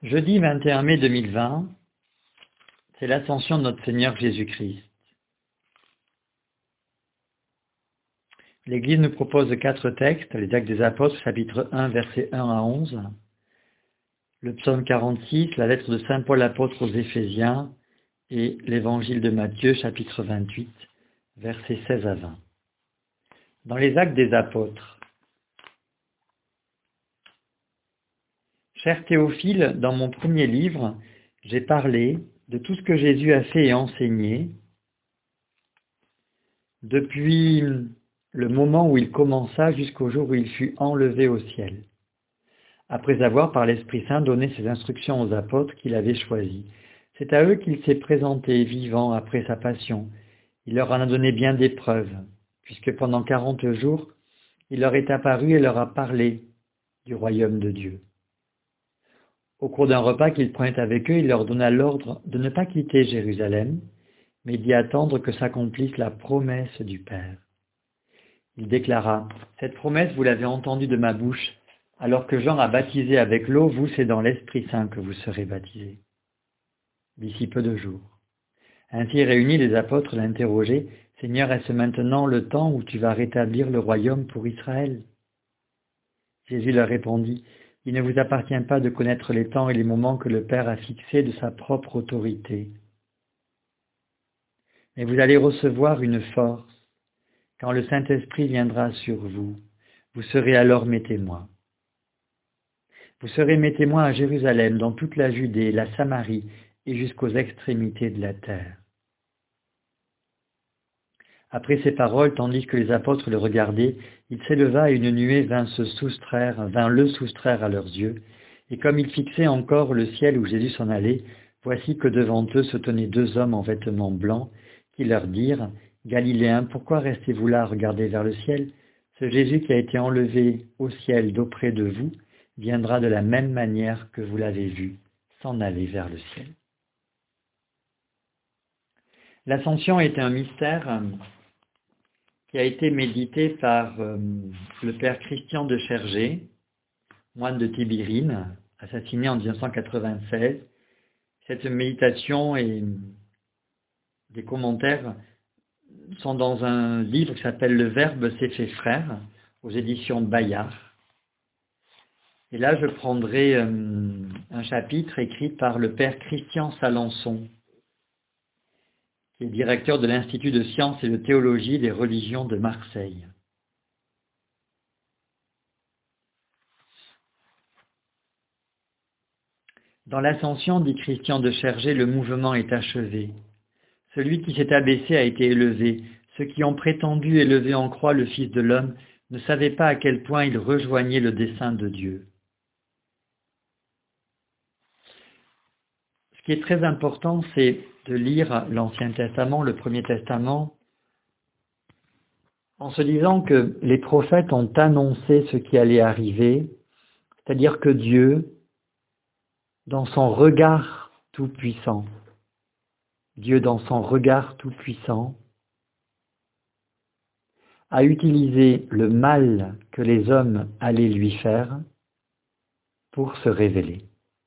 Jeudi 21 mai 2020, c'est l'ascension de notre Seigneur Jésus-Christ. L'Église nous propose 4 textes, les Actes des Apôtres, chapitre 1, versets 1 à 11, le psaume 46, la lettre de Saint Paul apôtre aux Éphésiens et l'Évangile de Matthieu, chapitre 28, versets 16 à 20. Dans les Actes des Apôtres, cher Théophile, dans mon premier livre, j'ai parlé de tout ce que Jésus a fait et enseigné depuis le moment où il commença jusqu'au jour où il fut enlevé au ciel, après avoir par l'Esprit Saint donné ses instructions aux apôtres qu'il avait choisis. C'est à eux qu'il s'est présenté vivant après sa passion. Il leur en a donné bien des preuves, puisque pendant 40 jours, il leur est apparu et leur a parlé du royaume de Dieu. Au cours d'un repas qu'il prenait avec eux, il leur donna l'ordre de ne pas quitter Jérusalem, mais d'y attendre que s'accomplisse la promesse du Père. Il déclara, « Cette promesse, vous l'avez entendue de ma bouche, alors que Jean a baptisé avec l'eau, vous, c'est dans l'Esprit Saint que vous serez baptisés, d'ici peu de jours. » Ainsi réunis, les apôtres l'interrogeaient, « Seigneur, est-ce maintenant le temps où tu vas rétablir le royaume pour Israël ?» Jésus leur répondit, « Il ne vous appartient pas de connaître les temps et les moments que le Père a fixés de sa propre autorité. Mais vous allez recevoir une force. Quand le Saint-Esprit viendra sur vous, vous serez alors mes témoins. Vous serez mes témoins à Jérusalem, dans toute la Judée, la Samarie et jusqu'aux extrémités de la terre. » Après ces paroles, tandis que les apôtres le regardaient, il s'éleva et une nuée vint le soustraire à leurs yeux. Et comme ils fixaient encore le ciel où Jésus s'en allait, voici que devant eux se tenaient 2 hommes en vêtements blancs, qui leur dirent, « Galiléens, pourquoi restez-vous là à regarder vers le ciel? Ce Jésus qui a été enlevé au ciel d'auprès de vous, viendra de la même manière que vous l'avez vu, s'en aller vers le ciel. » L'ascension est un mystère qui a été médité par le père Christian de Chergé, moine de Tibérine, assassiné en 1996. Cette méditation et des commentaires sont dans un livre qui s'appelle « Le Verbe s'est fait frère » aux éditions Bayard. Et là, je prendrai un chapitre écrit par le père Christian Salançon, qui est directeur de l'Institut de sciences et de théologie des religions de Marseille. Dans l'ascension, dit Christian de Chergé, le mouvement est achevé. Celui qui s'est abaissé a été élevé. Ceux qui ont prétendu élever en croix le Fils de l'homme ne savaient pas à quel point il rejoignait le dessein de Dieu. Ce qui est très important, c'est de lire l'Ancien Testament, le Premier Testament, en se disant que les prophètes ont annoncé ce qui allait arriver, c'est-à-dire que Dieu, dans son regard tout-puissant, a utilisé le mal que les hommes allaient lui faire pour se révéler.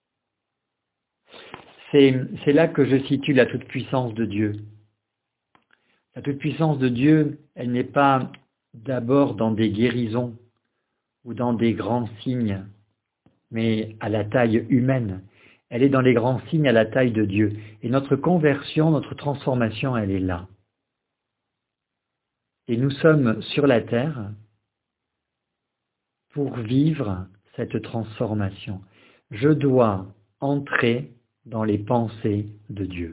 C'est là que je situe la toute-puissance de Dieu. La toute-puissance de Dieu, elle n'est pas d'abord dans des guérisons ou dans des grands signes, mais à la taille humaine. Elle est dans les grands signes à la taille de Dieu. Et notre conversion, notre transformation, elle est là. Et nous sommes sur la terre pour vivre cette transformation. Je dois entrer dans les pensées de Dieu.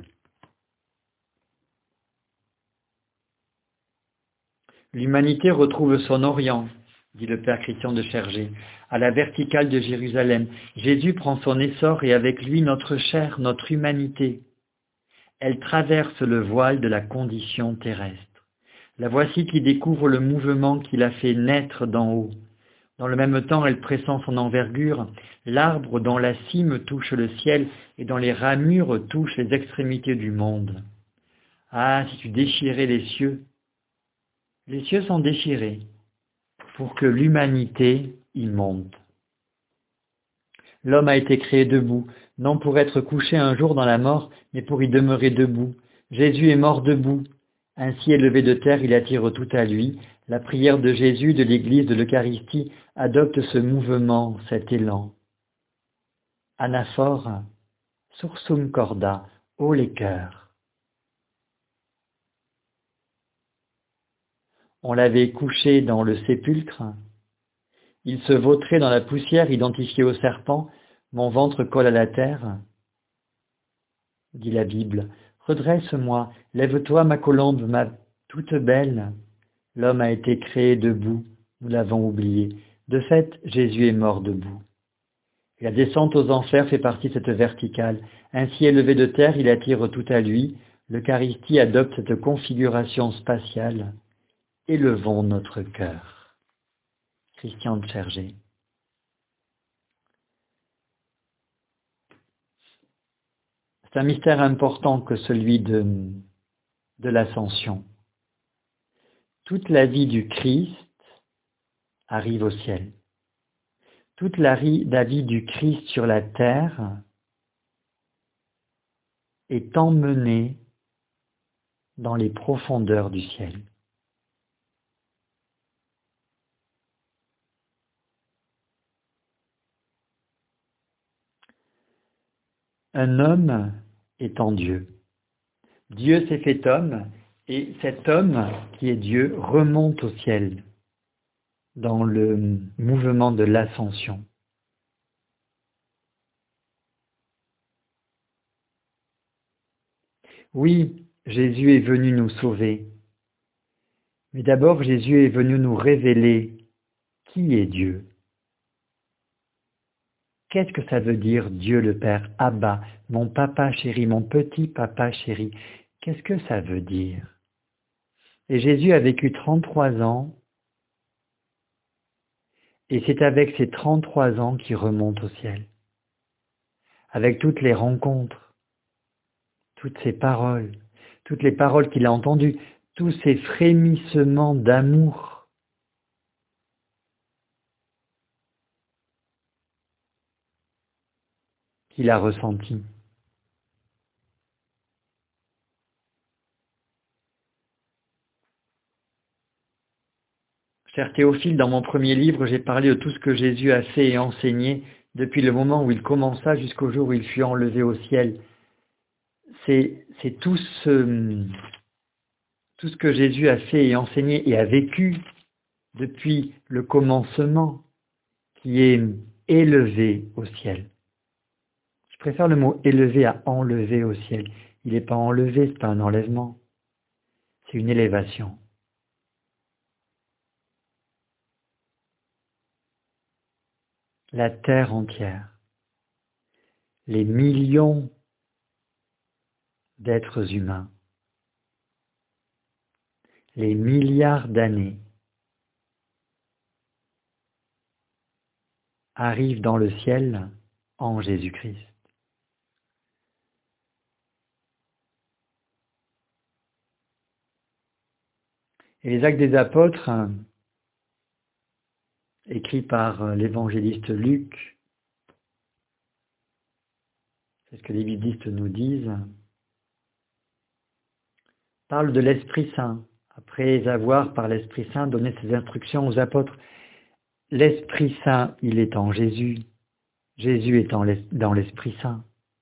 L'humanité retrouve son Orient, dit le père Christian de Chergé, à la verticale de Jérusalem. Jésus prend son essor et avec lui notre chair, notre humanité. Elle traverse le voile de la condition terrestre. La voici qui découvre le mouvement qui l'a fait naître d'en haut. Dans le même temps, elle pressent son envergure, l'arbre dont la cime touche le ciel et dont les ramures touchent les extrémités du monde. Ah, si tu déchirais les cieux sont déchirés pour que l'humanité y monte. L'homme a été créé debout, non pour être couché un jour dans la mort, mais pour y demeurer debout. Jésus est mort debout. Ainsi élevé de terre, il attire tout à lui. La prière de Jésus, de l'Église, de l'Eucharistie adopte ce mouvement, cet élan. Anaphore, sursum corda, haut les cœurs. On l'avait couché dans le sépulcre. Il se vautrait dans la poussière, identifié au serpent. Mon ventre colle à la terre. Dit la Bible. Redresse-moi, lève-toi ma colombe, ma toute belle. L'homme a été créé debout, nous l'avons oublié. De fait, Jésus est mort debout. Et la descente aux enfers fait partie de cette verticale. Ainsi élevé de terre, il attire tout à lui. L'Eucharistie adopte cette configuration spatiale. Élevons notre cœur. Christian de Chergé. C'est un mystère important que celui de l'ascension. Toute la vie du Christ arrive au ciel. Toute la vie du Christ sur la terre est emmenée dans les profondeurs du ciel. Un homme est en Dieu. Dieu s'est fait homme, et cet homme qui est Dieu remonte au ciel dans le mouvement de l'ascension. Oui, Jésus est venu nous sauver, mais d'abord Jésus est venu nous révéler qui est Dieu. Qu'est-ce que ça veut dire Dieu le Père, Abba, mon papa chéri, mon petit papa chéri? Qu'est-ce que ça veut dire? Et Jésus a vécu 33 ans, et c'est avec ces 33 ans qu'il remonte au ciel. Avec toutes les rencontres, toutes ces paroles, toutes les paroles qu'il a entendues, tous ces frémissements d'amour. Qu'il a ressentis. Cher Théophile, dans mon premier livre, j'ai parlé de tout ce que Jésus a fait et enseigné depuis le moment où il commença jusqu'au jour où il fut enlevé au ciel. C'est tout ce que Jésus a fait et enseigné et a vécu depuis le commencement qui est élevé au ciel. Je préfère le mot élevé à enlever au ciel. Il n'est pas enlevé, c'est pas un enlèvement. C'est une élévation. La terre entière, les millions d'êtres humains, les milliards d'années arrivent dans le ciel en Jésus-Christ. Et les Actes des Apôtres, écrits par l'évangéliste Luc, c'est ce que les biblistes nous disent, parlent de l'Esprit Saint, après avoir par l'Esprit Saint donné ses instructions aux apôtres. L'Esprit Saint, il est en Jésus. Jésus est dans l'Esprit Saint.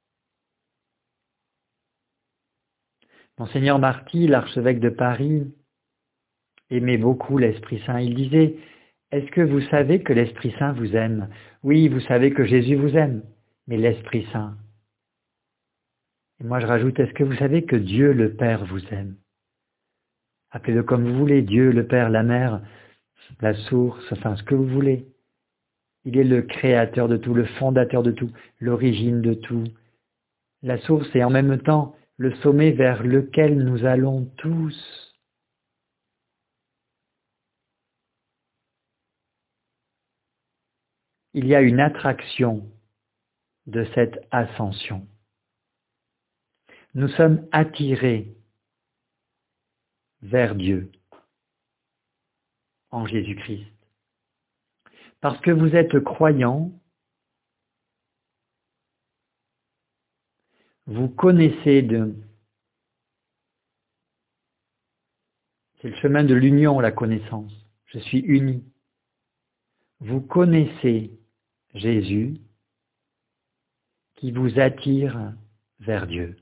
Monseigneur Marty, l'archevêque de Paris, aimait beaucoup l'Esprit Saint. Il disait, est-ce que vous savez que l'Esprit Saint vous aime? Oui, vous savez que Jésus vous aime, mais l'Esprit Saint. Et moi je rajoute, est-ce que vous savez que Dieu le Père vous aime? Appelez-le comme vous voulez, Dieu, le Père, la Mère, la source, enfin ce que vous voulez. Il est le créateur de tout, le fondateur de tout, l'origine de tout. La source est en même temps le sommet vers lequel nous allons tous. Il y a une attraction de cette ascension. Nous sommes attirés vers Dieu en Jésus-Christ. Parce que vous êtes croyants, Vous connaissez c'est le chemin de l'union, la connaissance. Je suis uni. Vous connaissez Jésus qui vous attire vers Dieu.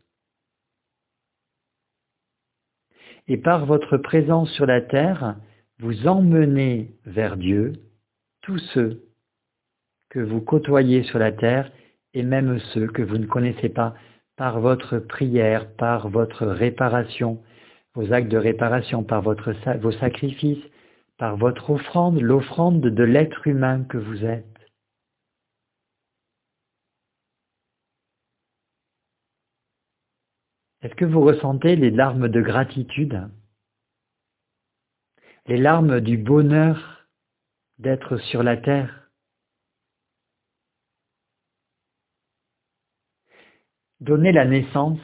Et par votre présence sur la terre, vous emmenez vers Dieu tous ceux que vous côtoyez sur la terre et même ceux que vous ne connaissez pas par votre prière, par votre réparation, vos actes de réparation, par vos sacrifices, par votre offrande, l'offrande de l'être humain que vous êtes. Est-ce que vous ressentez les larmes de gratitude, les larmes du bonheur d'être sur la terre? Donner la naissance,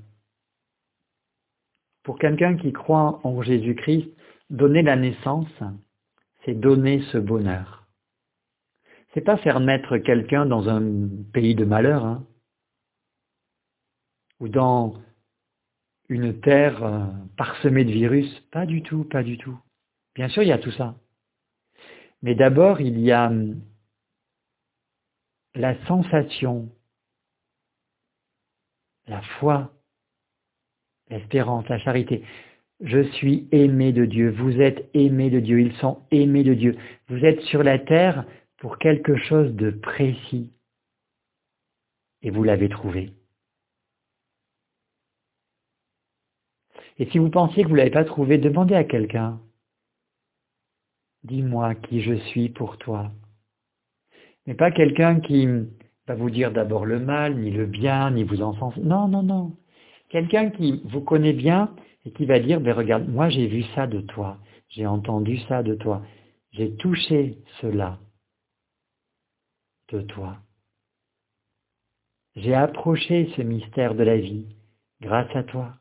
pour quelqu'un qui croit en Jésus-Christ, donner la naissance, c'est donner ce bonheur. C'est pas faire naître quelqu'un dans un pays de malheur, ou dans une terre parsemée de virus. Pas du tout, pas du tout. Bien sûr, il y a tout ça. Mais d'abord, il y a la sensation, la foi, l'espérance, la charité. Je suis aimé de Dieu, vous êtes aimé de Dieu, ils sont aimés de Dieu. Vous êtes sur la terre pour quelque chose de précis. Et vous l'avez trouvé. Et si vous pensiez que vous ne l'avez pas trouvé, demandez à quelqu'un. Dis-moi qui je suis pour toi. Mais pas quelqu'un qui va vous dire d'abord le mal, ni le bien, ni vous enfoncer. Non, non, non. Quelqu'un qui vous connaît bien et qui va dire, regarde, moi j'ai vu ça de toi, j'ai entendu ça de toi, j'ai touché cela de toi. J'ai approché ce mystère de la vie grâce à toi.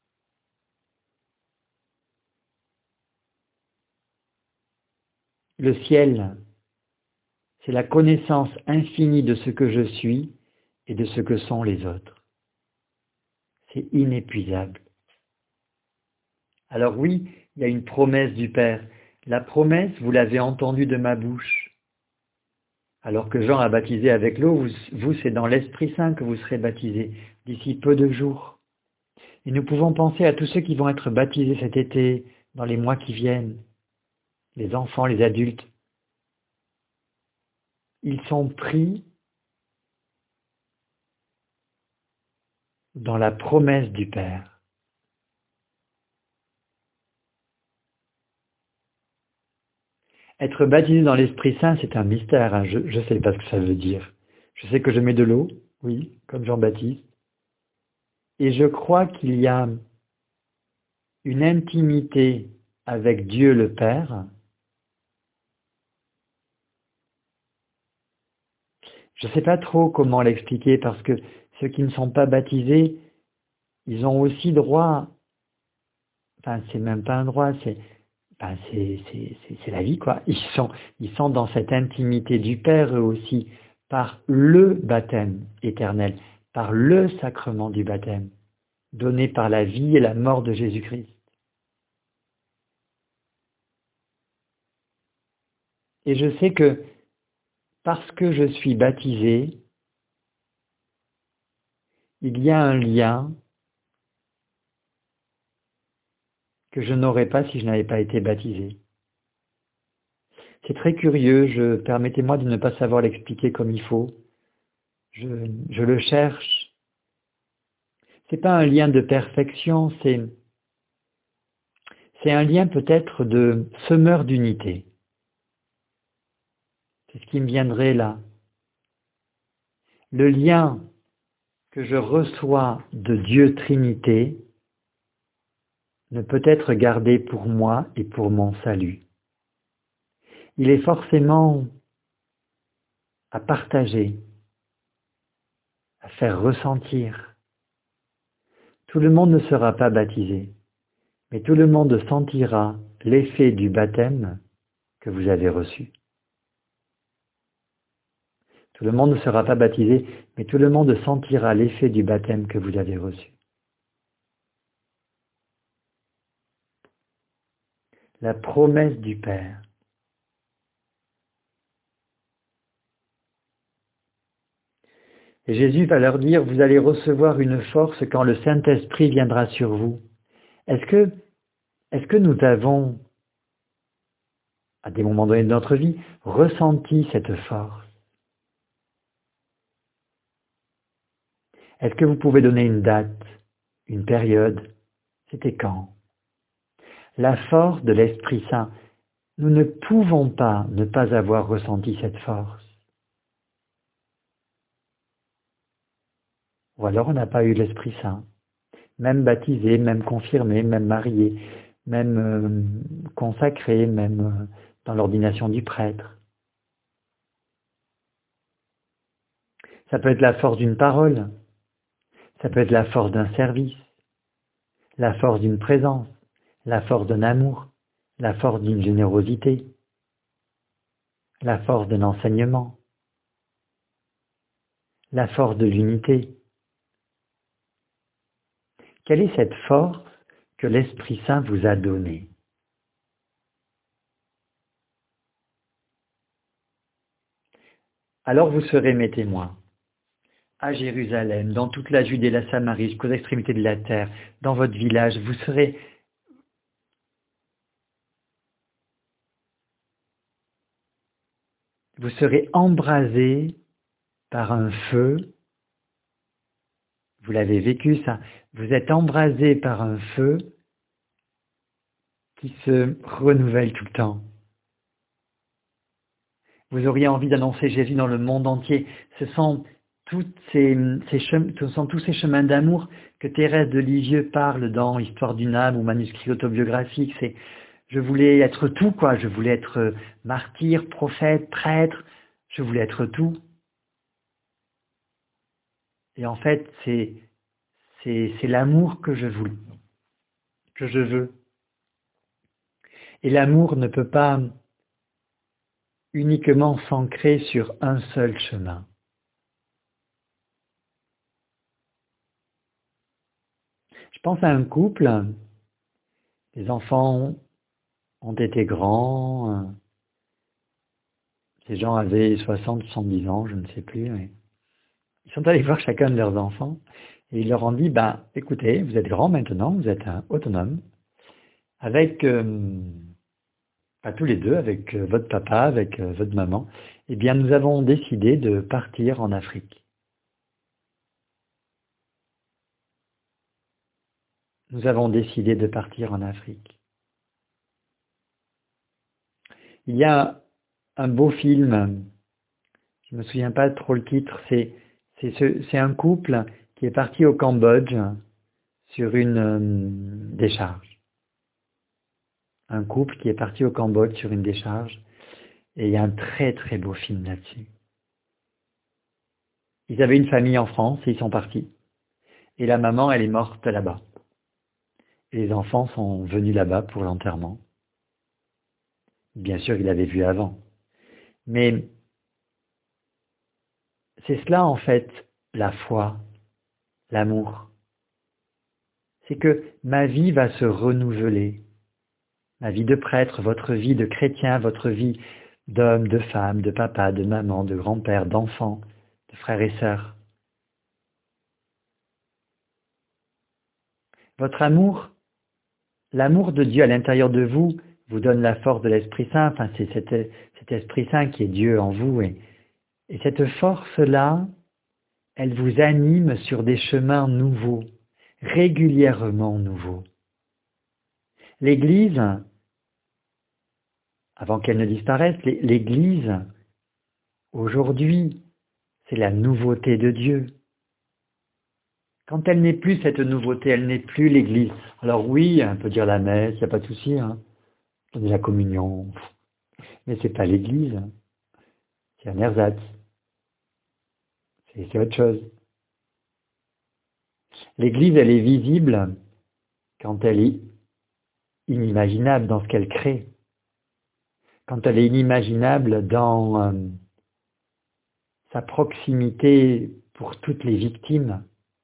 Le ciel, c'est la connaissance infinie de ce que je suis et de ce que sont les autres. C'est inépuisable. Alors oui, il y a une promesse du Père. La promesse, vous l'avez entendue de ma bouche. Alors que Jean a baptisé avec l'eau, vous c'est dans l'Esprit Saint que vous serez baptisés d'ici peu de jours. Et nous pouvons penser à tous ceux qui vont être baptisés cet été, dans les mois qui viennent, les enfants, les adultes. Ils sont pris dans la promesse du Père. Être baptisé dans l'Esprit Saint, c'est un mystère. Je ne sais pas ce que ça veut dire. Je sais que je mets de l'eau, oui, comme Jean-Baptiste. Et je crois qu'il y a une intimité avec Dieu le Père. Je ne sais pas trop comment l'expliquer parce que ceux qui ne sont pas baptisés, ils ont aussi droit, enfin c'est même pas un droit, c'est la vie quoi. Ils sont dans cette intimité du Père eux aussi, par le baptême éternel, par le sacrement du baptême, donné par la vie et la mort de Jésus-Christ. Et je sais que parce que je suis baptisé, il y a un lien que je n'aurais pas si je n'avais pas été baptisé. C'est très curieux, permettez-moi de ne pas savoir l'expliquer comme il faut. Je le cherche. C'est pas un lien de perfection, c'est un lien peut-être de semeur d'unité. C'est ce qui me viendrait là. Le lien que je reçois de Dieu Trinité ne peut être gardé pour moi et pour mon salut. Il est forcément à partager, à faire ressentir. Tout le monde ne sera pas baptisé, mais tout le monde sentira l'effet du baptême que vous avez reçu. Tout le monde ne sera pas baptisé, mais tout le monde sentira l'effet du baptême que vous avez reçu. La promesse du Père. Et Jésus va leur dire, vous allez recevoir une force quand le Saint-Esprit viendra sur vous. Est-ce que nous avons, à des moments donnés de notre vie, ressenti cette force? Est-ce que vous pouvez donner une date, une période? C'était quand? La force de l'Esprit Saint. Nous ne pouvons pas ne pas avoir ressenti cette force. Ou alors on n'a pas eu l'Esprit Saint. Même baptisé, même confirmé, même marié, même consacré, même dans l'ordination du prêtre. Ça peut être la force d'une parole, ça peut être la force d'un service, la force d'une présence, la force d'un amour, la force d'une générosité, la force d'un enseignement, la force de l'unité. Quelle est cette force que l'Esprit Saint vous a donnée? Alors vous serez mes témoins, à Jérusalem, dans toute la Judée, la Samarie, jusqu'aux extrémités de la terre, dans votre village, vous serez embrasés par un feu. Vous l'avez vécu ça, vous êtes embrasés par un feu qui se renouvelle tout le temps. Vous auriez envie d'annoncer Jésus dans le monde entier. Ce sont tous ces chemins d'amour que Thérèse de Lisieux parle dans Histoire d'une âme ou manuscrit autobiographique. C'est je voulais être tout, quoi. Je voulais être martyr, prophète, prêtre. Je voulais être tout. Et en fait, c'est l'amour que je veux. Et l'amour ne peut pas uniquement s'ancrer sur un seul chemin. Je pense à un couple, les enfants ont été grands, ces gens avaient 60, 70 ans, je ne sais plus. Mais ils sont allés voir chacun de leurs enfants et ils leur ont dit, écoutez, vous êtes grands maintenant, vous êtes autonomes, avec, tous les deux, avec votre papa, avec votre maman, eh bien nous avons décidé de partir en Afrique. Nous avons décidé de partir en Afrique. Il y a un beau film, je ne me souviens pas trop le titre, c'est un couple qui est parti au Cambodge sur une décharge. Un couple qui est parti au Cambodge sur une décharge, et il y a un très très beau film là-dessus. Ils avaient une famille en France et ils sont partis. Et la maman, elle est morte là-bas. Et les enfants sont venus là-bas pour l'enterrement. Bien sûr, il l'avait vu avant. Mais c'est cela en fait, la foi, l'amour. C'est que ma vie va se renouveler. Ma vie de prêtre, votre vie de chrétien, votre vie d'homme, de femme, de papa, de maman, de grand-père, d'enfant, de frères et sœurs. Votre amour, l'amour de Dieu à l'intérieur de vous, vous donne la force de l'Esprit Saint. Enfin, c'est cet Esprit Saint qui est Dieu en vous. Et cette force-là, elle vous anime sur des chemins nouveaux, régulièrement nouveaux. L'Église, avant qu'elle ne disparaisse, l'Église, aujourd'hui, c'est la nouveauté de Dieu. Quand elle n'est plus cette nouveauté, elle n'est plus l'Église. Alors oui, on peut dire la messe, il n'y a pas de souci, donner la communion, mais c'est pas l'Église, c'est un ersatz, c'est autre chose. L'Église, elle est visible quand elle est inimaginable dans ce qu'elle crée, quand elle est inimaginable dans sa proximité pour toutes les victimes.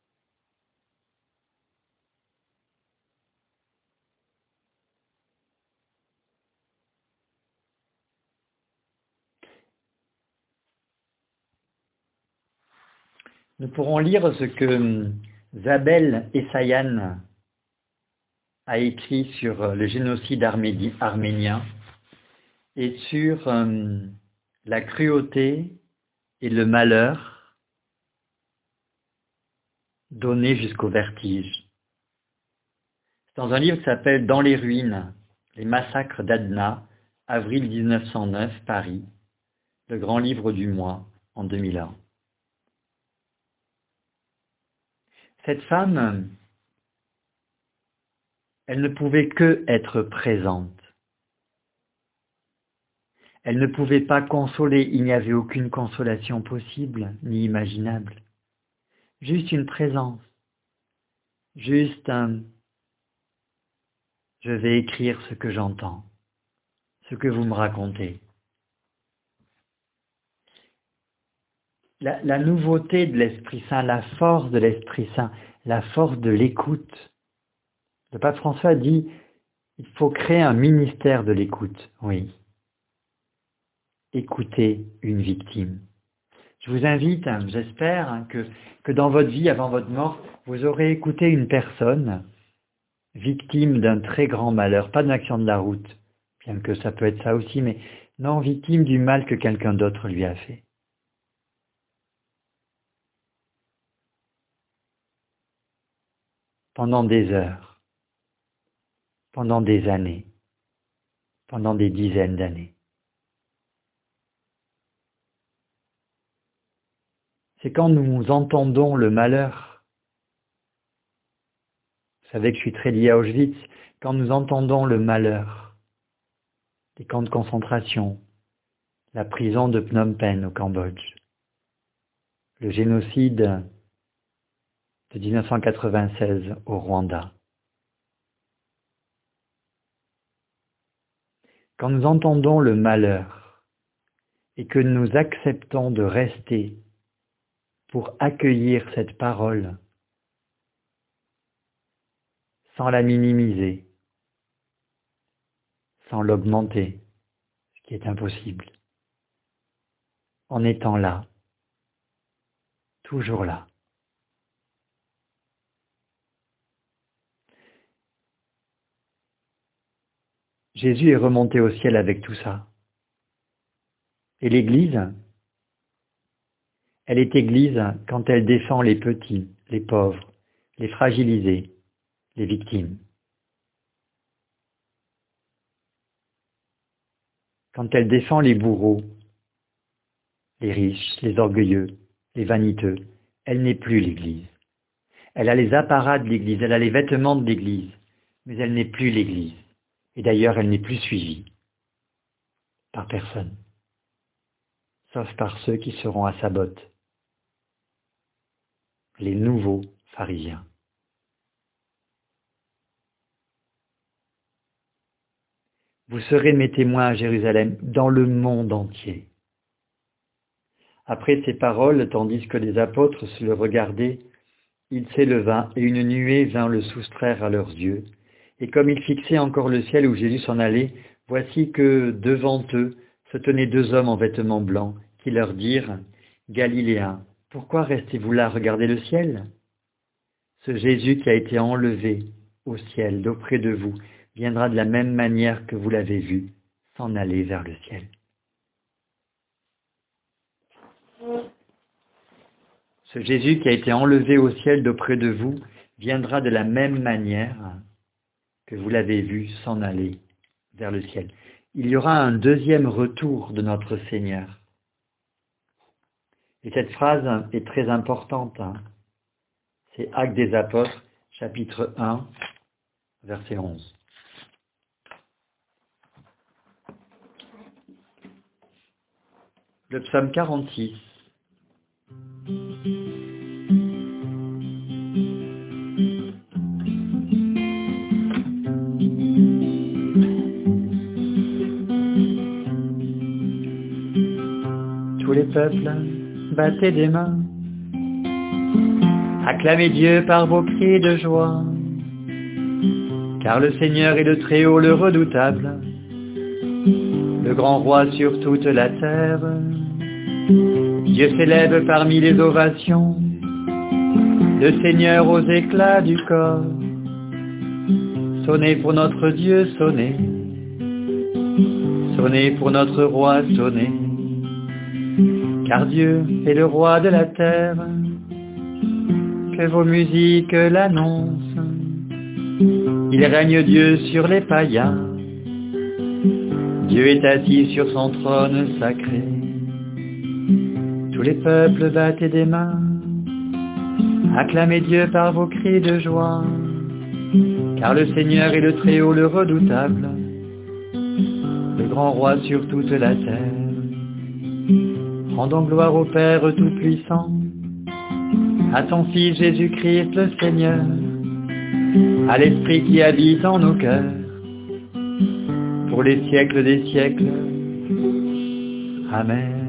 Nous pourrons lire ce que Zabel Essayan a écrit sur le génocide arménien et sur la cruauté et le malheur donné jusqu'au vertige. C'est dans un livre qui s'appelle « Dans les ruines, les massacres d'Adna », avril 1909, Paris, le grand livre du mois en 2001. Cette femme, elle ne pouvait que être présente. Elle ne pouvait pas consoler, il n'y avait aucune consolation possible ni imaginable. Juste une présence, juste un « je vais écrire ce que j'entends, ce que vous me racontez ». La nouveauté de l'Esprit Saint, la force de l'Esprit Saint, la force de l'écoute. Le pape François dit, il faut créer un ministère de l'écoute, oui. Écoutez une victime. Je vous invite, j'espère, que dans votre vie, avant votre mort, vous aurez écouté une personne victime d'un très grand malheur, pas d'un accident de la route, bien que ça peut être ça aussi, mais non, victime du mal que quelqu'un d'autre lui a fait. Pendant des heures, pendant des années, pendant des dizaines d'années. C'est quand nous entendons le malheur. Vous savez que je suis très lié à Auschwitz. Quand nous entendons le malheur, les camps de concentration, la prison de Phnom Penh au Cambodge, le génocide de 1996 au Rwanda. Quand nous entendons le malheur et que nous acceptons de rester pour accueillir cette parole sans la minimiser, sans l'augmenter, ce qui est impossible, en étant là, toujours là. Jésus est remonté au ciel avec tout ça. Et l'Église, elle est Église quand elle défend les petits, les pauvres, les fragilisés, les victimes. Quand elle défend les bourreaux, les riches, les orgueilleux, les vaniteux, elle n'est plus l'Église. Elle a les apparats de l'Église, elle a les vêtements de l'Église, mais elle n'est plus l'Église. Et d'ailleurs, elle n'est plus suivie par personne, sauf par ceux qui seront à sa botte, les nouveaux pharisiens. Vous serez mes témoins à Jérusalem, dans le monde entier. Après ces paroles, tandis que les apôtres se le regardaient, il s'éleva et une nuée vint le soustraire à leurs yeux. Et comme ils fixaient encore le ciel où Jésus s'en allait, voici que devant eux se tenaient deux hommes en vêtements blancs qui leur dirent « Galiléens, pourquoi restez-vous là à regarder le ciel ? Ce Jésus qui a été enlevé au ciel d'auprès de vous viendra de la même manière que vous l'avez vu s'en aller vers le ciel. » Ce Jésus qui a été enlevé au ciel d'auprès de vous viendra de la même manière que vous l'avez vu s'en aller vers le ciel. Il y aura un deuxième retour de notre Seigneur. Et cette phrase est très importante. C'est Actes des Apôtres, chapitre 1, verset 11. Le psaume 46. Tous les peuples battez des mains. Acclamez Dieu par vos cris de joie, car le Seigneur est le Très-Haut, le redoutable, le grand roi sur toute la terre. Dieu s'élève parmi les ovations, le Seigneur aux éclats du corps. Sonnez pour notre Dieu, sonnez, sonnez pour notre roi, sonnez, car Dieu est le roi de la terre. Que vos musiques l'annoncent, il règne Dieu sur les païens, Dieu est assis sur son trône sacré. Tous les peuples battez des mains, acclamez Dieu par vos cris de joie, car le Seigneur est le Très-Haut, le redoutable, le grand roi sur toute la terre. Rendons gloire au Père Tout-Puissant, à son Fils Jésus-Christ le Seigneur, à l'Esprit qui habite en nos cœurs, pour les siècles des siècles. Amen.